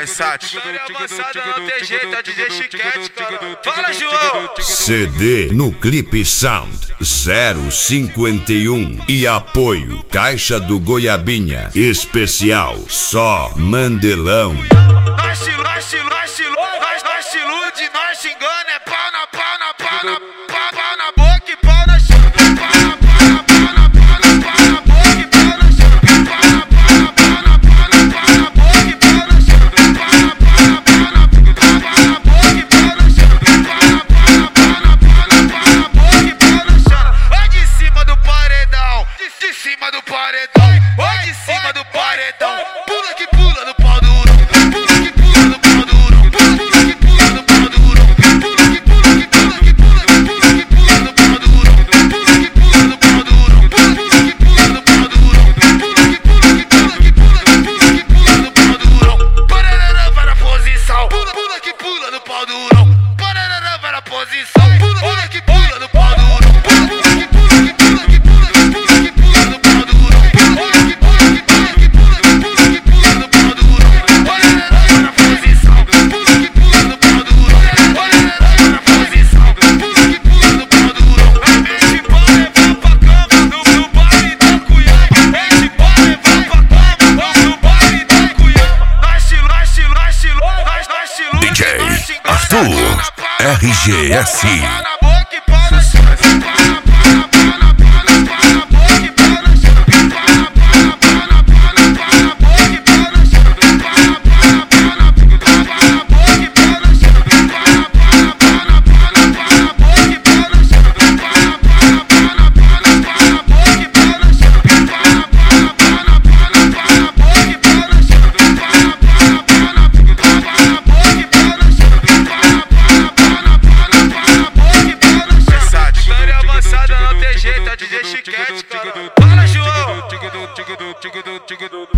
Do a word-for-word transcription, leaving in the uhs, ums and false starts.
Versace. Avançada não tem jeito, é D J Chiquete, cara. Fala, João! C D no Clipe Sound zero cinquenta e um e apoio Caixa do Goiabinha. Especial só Mandelão. Nós se nós se nós se nós nós se ilude, nós se engana, é pau na pau na pau na pau, pau na boca e pau na chão. Pau na pau na pau na pau na pau na boca e pau na chão. Pau na pau na pau na pau na pau na boca e pau na chão. Pau na pau na pau na pau na boca e pau na chão. Pau na pau na pau na pau na pau na boca e pau na chão. Vai de cima do paredão, de cima do paredão, vai de cima do paredão. Pula que pula no pau duro. Pula que pula no pau duro. Pula que pula no pau duro. Pula que pula que pula que pula que pula que pula no pau duro. Pula que pula no pau duro. Pula que pula no pau duro. Pula que pula que pula que pula que pula que pula no pau duro. Parará vai na posição. Pula pula que pula no pau duro. Parará vai na posição. Pula pula que pula no pau duro. Pula que pula que pula que pula que pula que pula no pau duro. Pula que pula que pula que pula que pula que pula no pau duro. Parará vai na posição. Pula que pula no pau duro. Parará vai na posição. Pula que pula no pau duro. Esse pau levar pra cama no no baile da Cuiabá. Esse pau levar pra cama no no baile da Cuiabá. Nós se nós se nós se nós nós se D J Arthur R G S. D J Chiquete, cara. Fala, João!